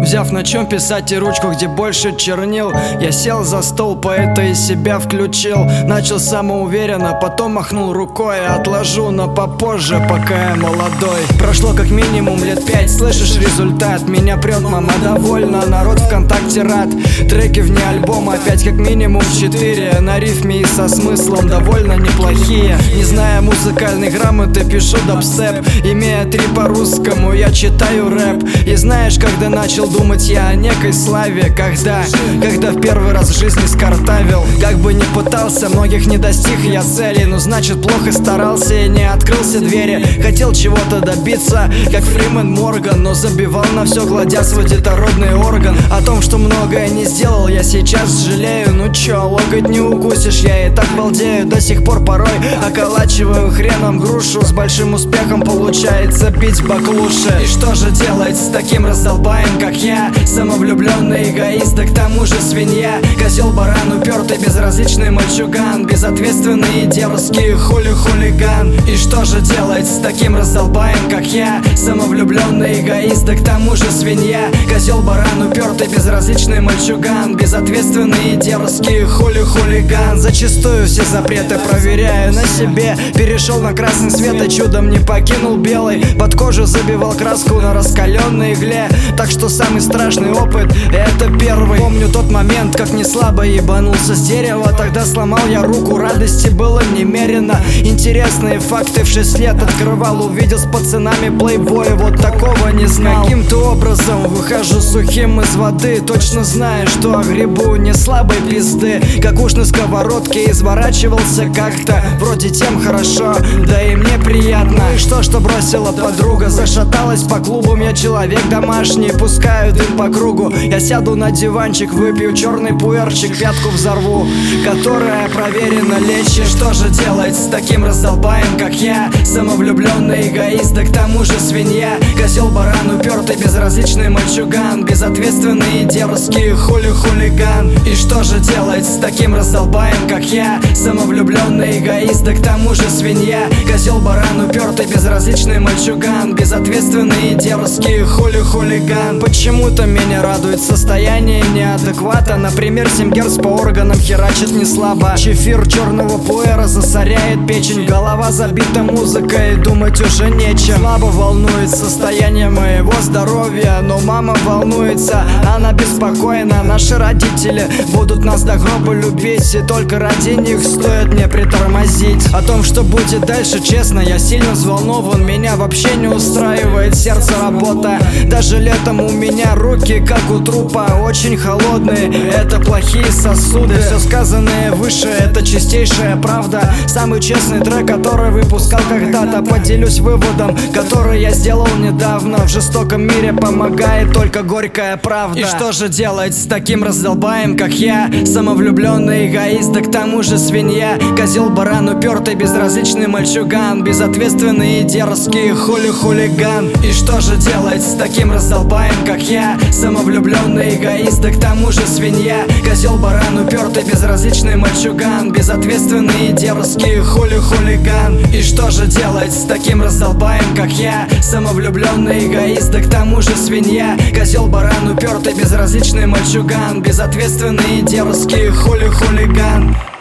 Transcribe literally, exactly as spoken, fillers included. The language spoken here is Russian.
Взяв на чем писать и ручку, где больше чернил, я сел за стол, поэта из себя включил. Начал самоуверенно, потом махнул рукой. Отложу на попозже, пока я молодой. Прошло как минимум лет пять, слышишь результат? Меня прет, мама довольна, народ ВКонтакте рад. Треки вне альбома опять как минимум четыре. На рифме и со смыслом довольно неплохие. Не зная музыкальной грамоты, пишу дабстеп. Имея три по-русскому, я читаю рэп. И знаешь, когда начал думать я о некой славе? Когда? Когда в первый раз в жизни скартавил. Как бы ни пытался, многих не достиг я целей. Ну значит плохо старался и не открыл все двери. Хотел чего-то добиться, как Фриман Морган, но забивал на все, гладя свой детородный орган. О том, что многое не сделал, я сейчас жалею. Ну чё, локоть не укусишь, я и так балдею. До сих пор порой околачиваю хреном грушу. С большим успехом получается бить баклуши. И что же делать с таким раздолбаем, как я? Самовлюбленный эгоист, да к тому же свинья. Козел, баран, упертый, безразличный мальчуган. Безответственный и дерзкий хули-хулиган. И что же делать с таким раздолбаем, как я? Самовлюбленный эгоист, да к тому же свинья. Козел, баран, упертый, безразличный мальчуган. Безответственный и дерзкий хули-хулиган. Зачастую все запреты проверяю на себе. Перешел на красный свет и чудом не покинул белый. Под кожу забивал краску на раскаленной игле. Так что самый страшный опыт — это первый. Помню тот момент, как не слабо ебанулся с дерева. Тогда сломал я руку, радости было немерено. Интересные факты в шесть лет открывал. Увидел с пацанами плейбоя, вот такого не знал. Каким-то образом выхожу сухим из воды, точно знаю, что огребу не слабой пизды. Как уж на сковородке изворачивался как-то. Вроде тем хорошо, да и мне приятно. И что, что бросила подруга, зашаталась по клубам. Я человек домашний, пускаю дым по кругу. Я сяду на диванчик, выпью черный пуэрчик, пятку взорву, которая проверена лечит. Что же делать с таким раздолбаем, как я? Самовлюбленный эгоист, да к тому же свинья. Козел, баран, упертый, безразличный мальчуган. Безответственный и дерзкий хули-хулиган. И что же делать с таким раздолбаем, как я? Самовлюбленный эгоист, да к тому же свинья. Козел, баран, упертый, безразличный мальчуган. Безответственный и дерзкий хули-хулиган. Почему-то меня радует состояние неадеквата. Например, семь герц по органам херачит не слабо. Чефир черного пуэра засоряет печень. Голова забита музыкой, думать уже нечем. Слабо волнует состояние моего здоровья, но мама волнуется, она беспокойна. Наши родители будут нас до гроба любить, и только ради них стоит мне притормозить. О том, что будет дальше, честно, я сильно взволнован. Меня вообще не устраивает сердце работа. Даже летом у меня руки, как у трупа, очень холодные. Это плохие сосуды. Все сказанное выше, это чистейшая правда. Самый честный трек, который выпускал когда-то. Поделюсь выводом, который я сделал недавно. В жестоком мире помогает только горькая правда. И что же делать с таким раздолбаем, как я? Самовлюбленный эгоист, да к тому же свинья. Козел, баран, упертый, безразличный мальчуган. Безответственный и дерзкий хули-хулиган. И что же делать с таким раздолбаем, как я? Самовлюбленный эгоист, да к тому же свинья. Козел, баран, упертый, безразличный мальчуган. Безответственный и дерзкий хули-хулиган. И что же делать с таким раздолбаем, как я? Самовлюбленный эгоист, да к тому же свинья. Козел, баран, упертый, безразличный мальчуган. Безответственный и дерзкий хули-хулиган.